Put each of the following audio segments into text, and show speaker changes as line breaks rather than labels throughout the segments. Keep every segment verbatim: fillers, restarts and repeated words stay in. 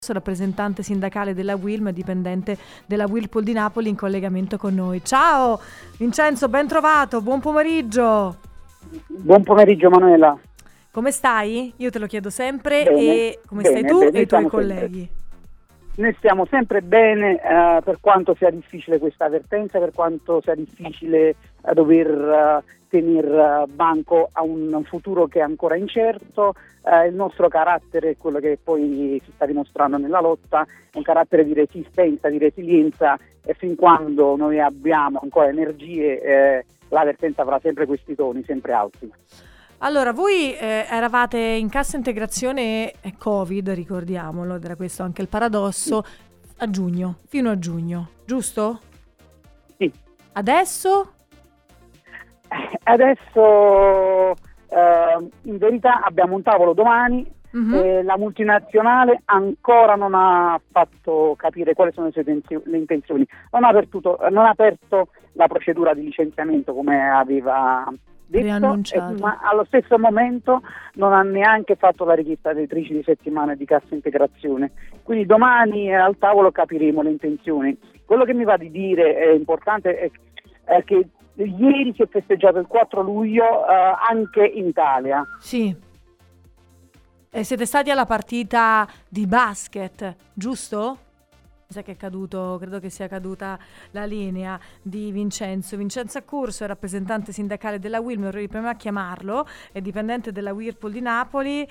rappresentante sindacale della Wilm, dipendente della Whirlpool di Napoli, in collegamento con noi. Ciao Vincenzo, ben trovato, buon pomeriggio.
Buon pomeriggio Manuela.
Come stai? Io te lo chiedo sempre.
Bene,
e come
bene,
stai tu
bene,
e i tuoi
sempre.
colleghi?
Noi stiamo sempre bene, eh, per quanto sia difficile questa avvertenza, per quanto sia difficile eh, dover uh, tenere uh, banco a un, un futuro che è ancora incerto. Uh, il nostro carattere è quello che poi si sta dimostrando nella lotta, è un carattere di resistenza, di resilienza, e fin quando noi abbiamo ancora energie eh, l'avvertenza avrà sempre questi toni, sempre alti.
Allora, voi eh, eravate in cassa integrazione Covid, ricordiamolo, ed era questo anche il paradosso, sì. a giugno, fino a giugno, giusto?
Sì.
Adesso?
Adesso, eh, in verità, abbiamo un tavolo domani, uh-huh. e la multinazionale ancora non ha fatto capire quali sono le sue tenzio- le intenzioni, non ha, apertuto, non ha aperto la procedura di licenziamento come aveva detto, eh, ma allo stesso momento non ha neanche fatto la richiesta dei tredici di settimana di cassa integrazione. Quindi domani al tavolo capiremo le intenzioni. Quello che mi va di dire è importante è, è che ieri si è festeggiato il quattro luglio eh, anche in Italia.
Sì. E siete stati alla partita di basket, giusto? Sai che è caduto, credo che sia caduta la linea di Vincenzo. Vincenzo Accurso è rappresentante sindacale della Wilm, vorrei prima a chiamarlo, è dipendente della Whirlpool di Napoli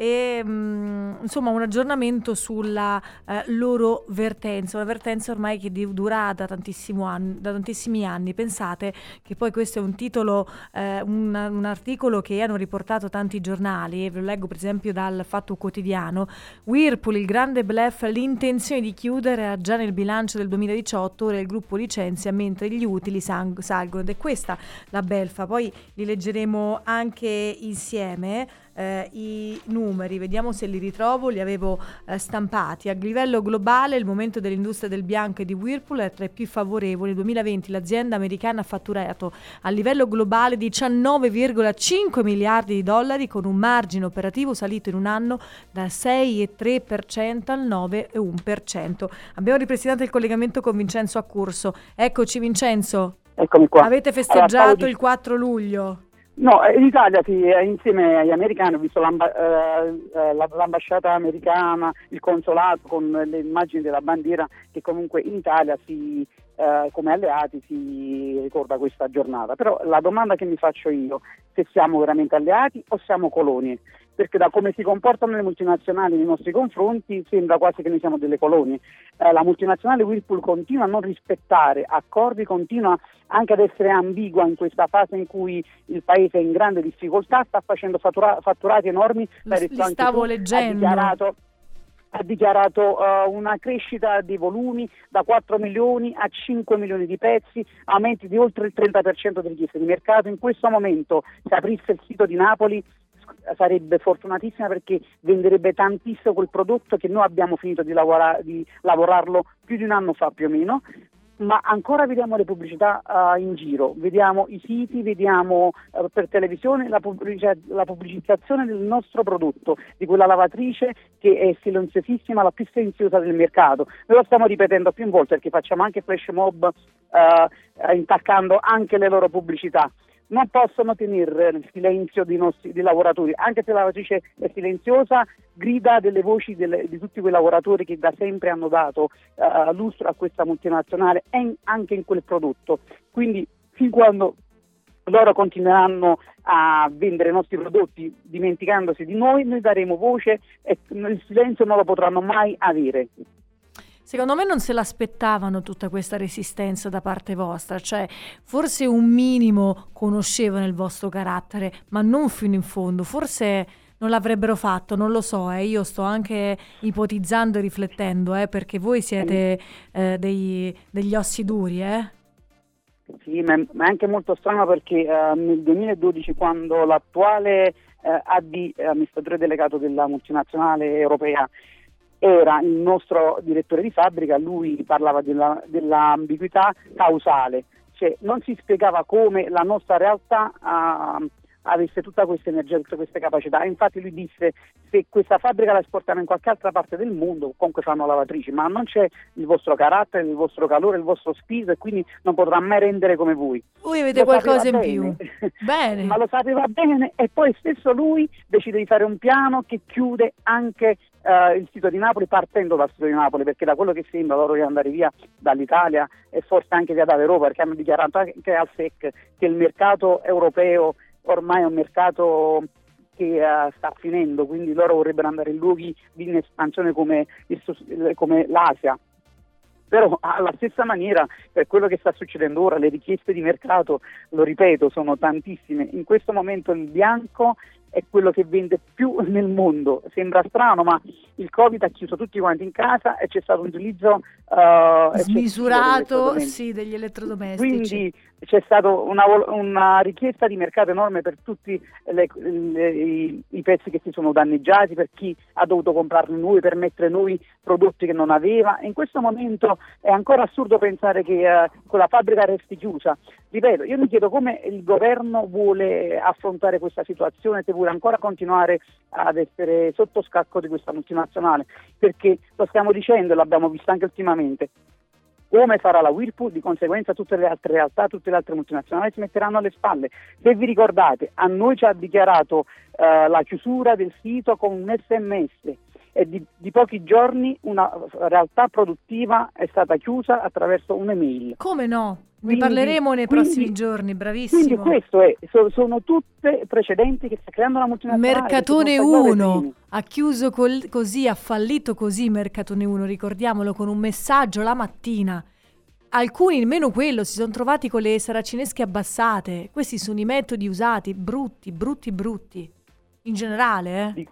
e mh, insomma un aggiornamento sulla eh, loro vertenza, una vertenza ormai che dura da, tantissimo anni, da tantissimi anni. Pensate che poi questo è un titolo, eh, un, un articolo che hanno riportato tanti giornali, ve lo leggo per esempio dal Fatto Quotidiano. Whirlpool, il grande bluff, l'intenzione di chiudere già nel bilancio del duemiladiciotto, ora il gruppo licenzia mentre gli utili sang- salgono, ed è questa la belfa. Poi li leggeremo anche insieme eh, i numeri, vediamo se li ritrovo, li avevo eh, stampati. A livello globale il momento dell'industria del bianco e di Whirlpool è tra i più favorevoli. Nel duemilaventi l'azienda americana ha fatturato a livello globale diciannove virgola cinque miliardi di dollari, con un margine operativo salito in un anno dal sei virgola tre per cento al nove virgola uno per cento. Abbiamo ripristinato il collegamento con Vincenzo Accurso. Eccoci Vincenzo.
Eccomi qua.
Avete festeggiato allora, di... il quattro luglio?
No, in Italia sì, insieme agli americani ho visto l'amba- eh, l'ambasciata americana, il consolato con le immagini della bandiera, che comunque in Italia si, eh, come alleati si ricorda questa giornata. Però la domanda che mi faccio io, se siamo veramente alleati o siamo colonie? Perché da come si comportano le multinazionali nei nostri confronti sembra quasi che noi siamo delle colonie. Eh, la multinazionale Whirlpool continua a non rispettare accordi, continua anche ad essere ambigua in questa fase in cui il paese è in grande difficoltà, sta facendo fattura- fatturati enormi.
Li stavo
tu,
leggendo.
Ha dichiarato, ha dichiarato uh, una crescita dei volumi da quattro milioni a cinque milioni di pezzi, aumenti di oltre il trenta per cento delle richieste di mercato. In questo momento, se aprisse il sito di Napoli, sarebbe fortunatissima perché venderebbe tantissimo quel prodotto che noi abbiamo finito di, lavora- di lavorarlo più di un anno fa più o meno, ma ancora vediamo le pubblicità uh, in giro, vediamo i siti, vediamo uh, per televisione la, pubblic- la pubblicizzazione del nostro prodotto, di quella lavatrice che è silenziosissima, la più silenziosa del mercato. Noi lo stiamo ripetendo più volte perché facciamo anche flash mob uh, intaccando anche le loro pubblicità. Non possono tenere il silenzio dei nostri dei lavoratori, anche se la lavatrice è silenziosa, grida delle voci delle, di tutti quei lavoratori che da sempre hanno dato uh, lustro a questa multinazionale e in, anche in quel prodotto. Quindi fin quando loro continueranno a vendere i nostri prodotti dimenticandosi di noi, noi daremo voce e il silenzio non lo potranno mai avere.
Secondo me non se l'aspettavano tutta questa resistenza da parte vostra, cioè forse un minimo conoscevano il vostro carattere, ma non fino in fondo, forse non l'avrebbero fatto, non lo so, eh. Io sto anche ipotizzando e riflettendo, eh, perché voi siete eh, dei, degli ossi duri, eh?
Sì, ma è anche molto strano perché uh, nel duemiladodici, quando l'attuale uh, A D, amministratore delegato della multinazionale europea, era il nostro direttore di fabbrica, lui parlava della, dell'ambiguità causale, cioè non si spiegava come la nostra realtà uh, avesse tutta questa energia, tutte queste capacità. E infatti lui disse: se questa fabbrica la esportano in qualche altra parte del mondo, comunque fanno lavatrici, ma non c'è il vostro carattere, il vostro calore, il vostro spirito, e quindi non potrà mai rendere come voi.
Voi avete
Lo
qualcosa in
sapeva
più.
bene.
Bene.
Ma lo sapeva bene, e poi stesso lui decide di fare un piano che chiude anche uh, il sito di Napoli, partendo dal sito di Napoli, perché da quello che sembra loro devono andare via dall'Italia e forse anche via dall'Europa, perché hanno dichiarato anche al S E C che il mercato europeo ormai è un mercato che uh, sta finendo, quindi loro vorrebbero andare in luoghi di espansione come, il, come l'Asia. Però alla stessa maniera, per quello che sta succedendo ora, le richieste di mercato, lo ripeto, sono tantissime. In questo momento il bianco è quello che vende più nel mondo. Sembra strano, ma il Covid ha chiuso tutti quanti in casa e c'è stato un utilizzo uh,
smisurato, sì, degli elettrodomestici.
Quindi c'è stata una, una richiesta di mercato enorme per tutti le, le, i, i pezzi che si sono danneggiati, per chi ha dovuto comprarne nuovi, per mettere nuovi prodotti che non aveva. In questo momento è ancora assurdo pensare che uh, quella fabbrica resti chiusa. Ripeto, io mi chiedo come il governo vuole affrontare questa situazione, se vuole ancora continuare ad essere sotto scacco di questa multinazionale, perché lo stiamo dicendo e l'abbiamo visto anche ultimamente. Come farà la Whirlpool, di conseguenza tutte le altre realtà, tutte le altre multinazionali si metteranno alle spalle. Se vi ricordate, a noi ci ha dichiarato uh, la chiusura del sito con un S M S, e di, di pochi giorni una realtà produttiva è stata chiusa attraverso un'email.
Come no? Ne
Quindi,
parleremo nei
quindi,
prossimi giorni, bravissimo.
Quindi questo è, so, sono tutte precedenti che sta creando la multinazionale.
Mercatone uno ha chiuso col, così, ha fallito così Mercatone uno, ricordiamolo, con un messaggio la mattina. Alcuni, nemmeno quello, si sono trovati con le saracinesche abbassate. Questi sono i metodi usati, brutti, brutti, brutti. In generale, eh.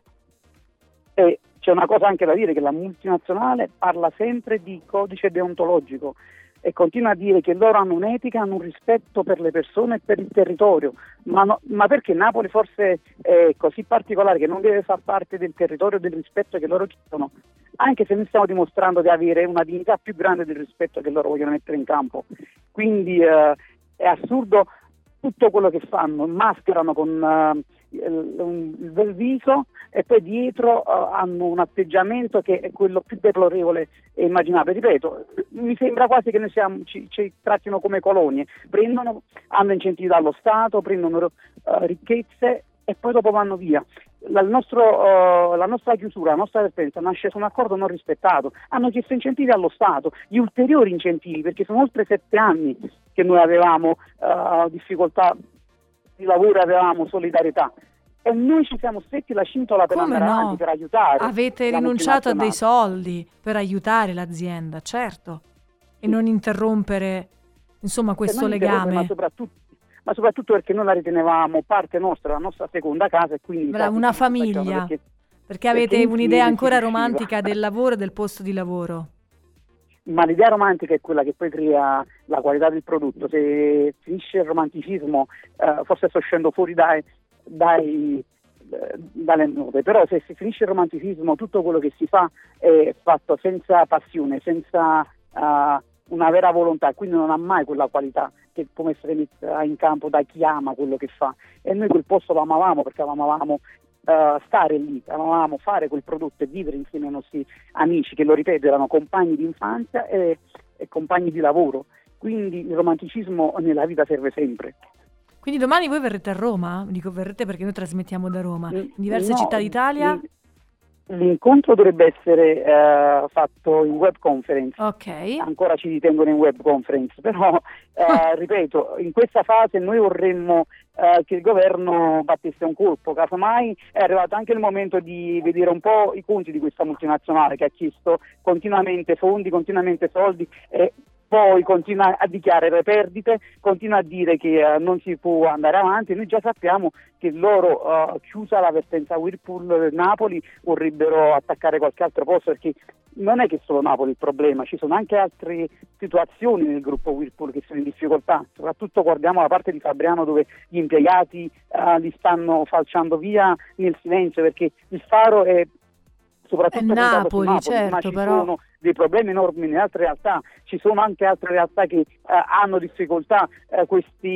E c'è una cosa anche da dire, che la multinazionale parla sempre di codice deontologico e continua a dire che loro hanno un'etica, hanno un rispetto per le persone e per il territorio, ma, no, ma perché Napoli forse è così particolare che non deve far parte del territorio, del rispetto che loro chiedono, anche se noi stiamo dimostrando di avere una dignità più grande del rispetto che loro vogliono mettere in campo. Quindi eh, è assurdo tutto quello che fanno, mascherano con uh, il, il bel viso e poi dietro uh, hanno un atteggiamento che è quello più deplorevole e immaginabile. Ripeto, mi sembra quasi che noi siamo, ci, ci trattino come colonie, prendono, hanno incentivi dallo Stato, prendono uh, ricchezze e poi dopo vanno via. La, il nostro, uh, la nostra chiusura, la nostra vertenza nasce su un accordo non rispettato. Hanno chiesto incentivi allo Stato, gli ulteriori incentivi, perché sono oltre sette anni che noi avevamo uh, difficoltà di lavoro e avevamo solidarietà. E noi ci siamo stretti la cintola per
Come
andare
no?
avanti, per aiutare.
Avete rinunciato a dei soldi per aiutare l'azienda, certo, e non interrompere, insomma, questo legame.
Ma soprattutto, ma soprattutto perché noi la ritenevamo parte nostra, la nostra seconda casa, e quindi
Bravo, una famiglia, perché, perché avete perché un'idea ancora romantica del lavoro e del posto di lavoro.
Ma l'idea romantica è quella che poi crea la qualità del prodotto. Se finisce il romanticismo, eh, forse sto scendendo fuori dai, dai, eh, dalle note, però se si finisce il romanticismo, tutto quello che si fa è fatto senza passione, senza uh, una vera volontà, quindi non ha mai quella qualità che può essere messa in campo da chi ama quello che fa. E noi quel posto lo amavamo perché amavamo Uh, stare lì, amavamo fare quel prodotto e vivere insieme ai nostri amici, che, lo ripeto, erano compagni di infanzia e, e compagni di lavoro. Quindi il romanticismo nella vita serve sempre.
Quindi domani voi verrete a Roma? Dico verrete perché noi trasmettiamo da Roma, in diverse
no,
città d'Italia.
L'incontro dovrebbe essere uh, fatto in web conference.
Ok.
Ancora ci ritengono in web conference, però uh, ripeto, in questa fase noi vorremmo uh, che il governo battesse un colpo. Casomai è arrivato anche il momento di vedere un po' i conti di questa multinazionale che ha chiesto continuamente fondi, continuamente soldi, e poi continua a dichiarare perdite, continua a dire che uh, non si può andare avanti. Noi già sappiamo che loro, uh, chiusa la vertenza Whirlpool Napoli, vorrebbero attaccare qualche altro posto, perché non è che solo Napoli il problema, ci sono anche altre situazioni nel gruppo Whirlpool che sono in difficoltà. Soprattutto guardiamo la parte di Fabriano, dove gli impiegati uh, li stanno falciando via nel silenzio, perché il faro è soprattutto
è Napoli,
Napoli,
certo,
ma ci
però
sono dei problemi enormi nelle altre realtà, ci sono anche altre realtà che uh, hanno difficoltà, uh, questi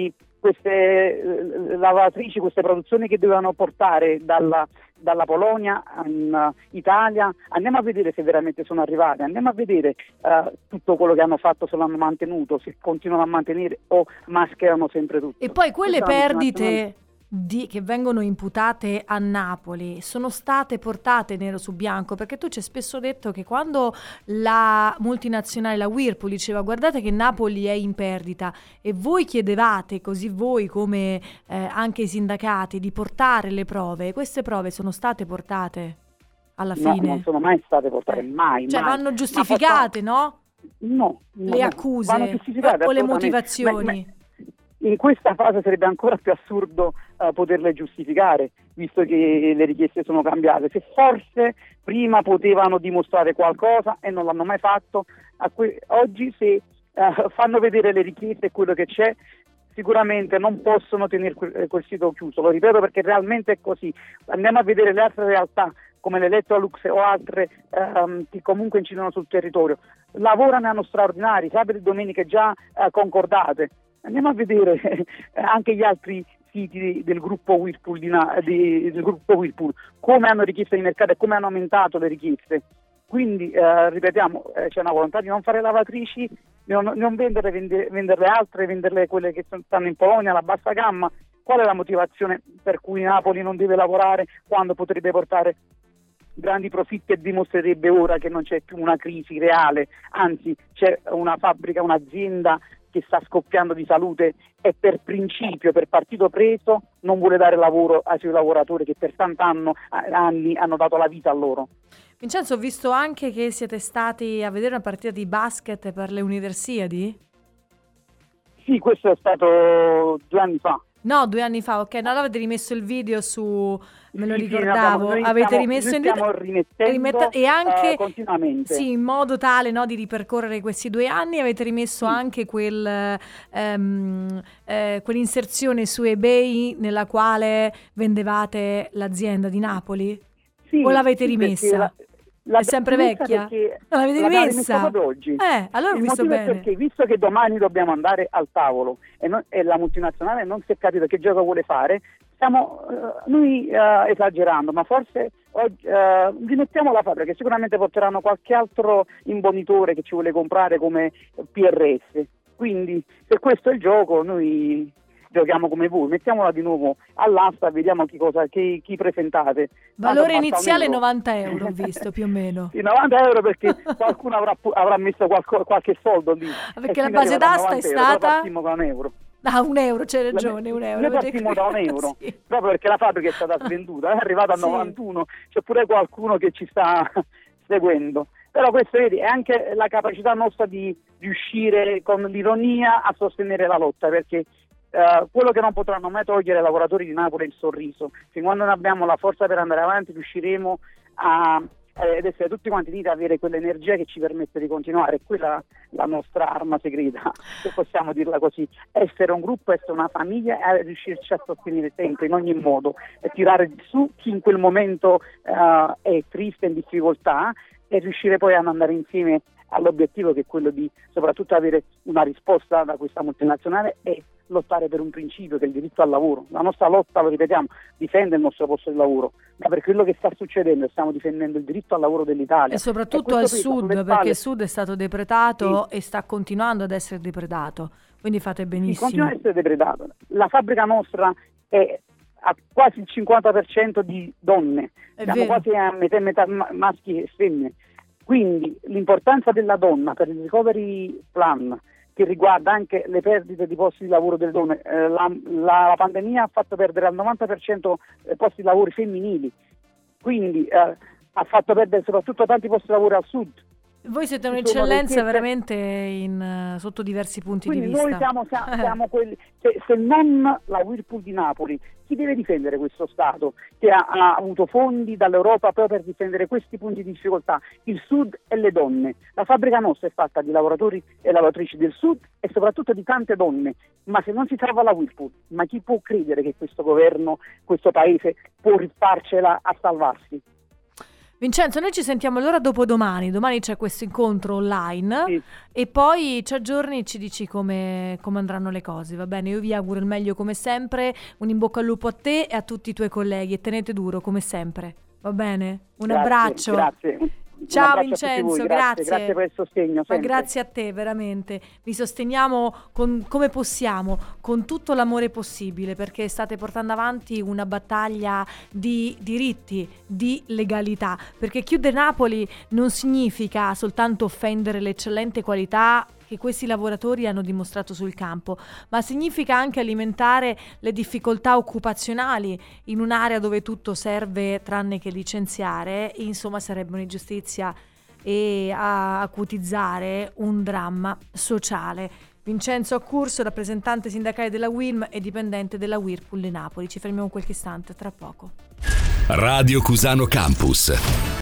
queste eh, lavatrici, queste produzioni che dovevano portare dalla, dalla Polonia in Italia, andiamo a vedere se veramente sono arrivate, andiamo a vedere uh, tutto quello che hanno fatto, se l'hanno mantenuto, se continuano a mantenere o mascherano sempre tutto.
E poi quelle perdite di, che vengono imputate a Napoli sono state portate nero su bianco, perché tu ci hai spesso detto che quando la multinazionale, la Whirlpool, diceva guardate che Napoli è in perdita e voi chiedevate, così voi come eh, anche i sindacati, di portare le prove, queste prove sono state portate alla fine?
No, non sono mai state portate, mai.
Cioè
mai.
vanno giustificate, no?
No, no,
le accuse
vanno giustificate,
o le motivazioni?
Ma, ma in questa fase sarebbe ancora più assurdo uh, poterle giustificare, visto che le richieste sono cambiate. Se forse prima potevano dimostrare qualcosa e non l'hanno mai fatto, a que- oggi se uh, fanno vedere le richieste e quello che c'è, sicuramente non possono tenere quel, quel sito chiuso. Lo ripeto perché realmente è così. Andiamo a vedere le altre realtà come l'Electrolux o altre um, che comunque incidono sul territorio. Lavorano, hanno straordinari, sabato e domeniche già uh, concordate. Andiamo a vedere eh, anche gli altri siti del gruppo Whirlpool, di, di, del gruppo Whirlpool, come hanno richieste di mercato e come hanno aumentato le richieste. Quindi, eh, ripetiamo, eh, c'è una volontà di non fare lavatrici, di non, non vendere, vende, venderle altre, venderle quelle che stanno in Polonia, alla bassa gamma. Qual è la motivazione per cui Napoli non deve lavorare quando potrebbe portare grandi profitti e dimostrerebbe ora che non c'è più una crisi reale, anzi c'è una fabbrica, un'azienda che sta scoppiando di salute e per principio, per partito preso, non vuole dare lavoro ai suoi lavoratori che per tanti anni hanno dato la vita a loro.
Vincenzo, ho visto anche che siete stati a vedere una partita di basket per le Universiadi?
Sì, questo è stato due anni fa.
No, due anni fa, ok. No, allora avete rimesso il video su... Me lo
sì,
ricordavo.
Sì,
avete
stiamo,
rimesso in
stiamo rimettendo
rimetta- e anche
uh, continuamente.
Sì, in modo tale, no, di ripercorrere questi due anni avete rimesso sì. anche quel um, eh, quell'inserzione su eBay nella quale vendevate l'azienda di Napoli?
Sì,
o l'avete
sì,
rimessa?
La, la
è sempre vecchia? Non l'avete
la
rimessa?
proprio oggi.
Eh, allora ho
il
visto
motivo
bene.
È perché visto che domani dobbiamo andare al tavolo e, non, e la multinazionale non si è capito che gioco vuole fare, stiamo uh, noi uh, esagerando, ma forse oggi, uh, rimettiamo la fabbrica, che sicuramente porteranno qualche altro imbonitore che ci vuole comprare come P R S. Quindi se questo è il gioco, noi giochiamo come voi, mettiamola di nuovo all'asta e vediamo chi, cosa, chi, chi presentate.
Valore iniziale novanta euro, ho visto più o meno.
Sì, novanta euro perché qualcuno avrà, avrà messo qualco, qualche soldo lì.
Perché la base d'asta è
euro,
stata...
Partiamo da un euro.
Ah, un euro, c'hai ragione, un euro.
Noi partiamo da un euro,
sì.
proprio perché la fabbrica è stata svenduta, è arrivata a sì. novantuno, c'è pure qualcuno che ci sta seguendo. Però questo vedi, è anche la capacità nostra di riuscire con l'ironia a sostenere la lotta, perché Uh, quello che non potranno mai togliere ai lavoratori di Napoli è il sorriso. Fin quando non abbiamo la forza per andare avanti riusciremo a, eh, ad essere tutti quanti uniti, ad avere quell'energia che ci permette di continuare. Quella è la nostra arma segreta, se possiamo dirla così: essere un gruppo, essere una famiglia e riuscirci a sostenere sempre in ogni modo e tirare su chi in quel momento uh, è triste, in difficoltà, e riuscire poi ad andare insieme all'obiettivo, che è quello di soprattutto avere una risposta da questa multinazionale e lottare per un principio, che è il diritto al lavoro. La nostra lotta, lo ripetiamo, difende il nostro posto di lavoro, ma per quello che sta succedendo stiamo difendendo il diritto al lavoro dell'Italia.
E soprattutto e al sud, perché spalle... il sud è stato depredato sì. e sta continuando ad essere depredato, quindi fate benissimo.
Sì, continua ad essere depredato. La fabbrica nostra è a quasi il cinquanta per cento di donne, è siamo vero. quasi a metà, metà maschi e femmine. Quindi l'importanza della donna per il recovery plan, che riguarda anche le perdite di posti di lavoro delle donne, eh, la, la, la pandemia ha fatto perdere al novanta per cento posti di lavoro femminili, quindi eh, ha fatto perdere soprattutto tanti posti di lavoro al sud.
Voi siete un'eccellenza veramente in, sotto diversi punti
Quindi
di vista.
Noi siamo, siamo, siamo quelli, se, se non la Whirlpool di Napoli, chi deve difendere questo Stato che ha, ha avuto fondi dall'Europa proprio per difendere questi punti di difficoltà? Il Sud e le donne. La fabbrica nostra è fatta di lavoratori e lavoratrici del Sud e soprattutto di tante donne, ma se non si salva la Whirlpool, ma chi può credere che questo governo, questo paese può rifarcela a salvarsi?
Vincenzo, noi ci sentiamo allora dopodomani. Domani c'è questo incontro online,
Sì.
e poi ci aggiorni e ci dici come, come andranno le cose, va bene? Io vi auguro il meglio come sempre, un in bocca al lupo a te e a tutti i tuoi colleghi, e tenete duro come sempre, va bene? Un
Grazie,
abbraccio.
Grazie.
Ciao
Un abbraccio a tutti voi,
Vincenzo,
grazie.
grazie.
Grazie per il sostegno.
Ma
sempre.
grazie a te, veramente. Vi sosteniamo con, come possiamo, con tutto l'amore possibile, perché state portando avanti una battaglia di diritti, di legalità. Perché chiudere Napoli non significa soltanto offendere l'eccellente qualità che questi lavoratori hanno dimostrato sul campo, ma significa anche alimentare le difficoltà occupazionali in un'area dove tutto serve tranne che licenziare. Insomma, sarebbe un'ingiustizia e a acutizzare un dramma sociale. Vincenzo Accurso, rappresentante sindacale della U I L M e dipendente della Whirlpool di Napoli. Ci fermiamo qualche istante, tra poco.
Radio Cusano Campus.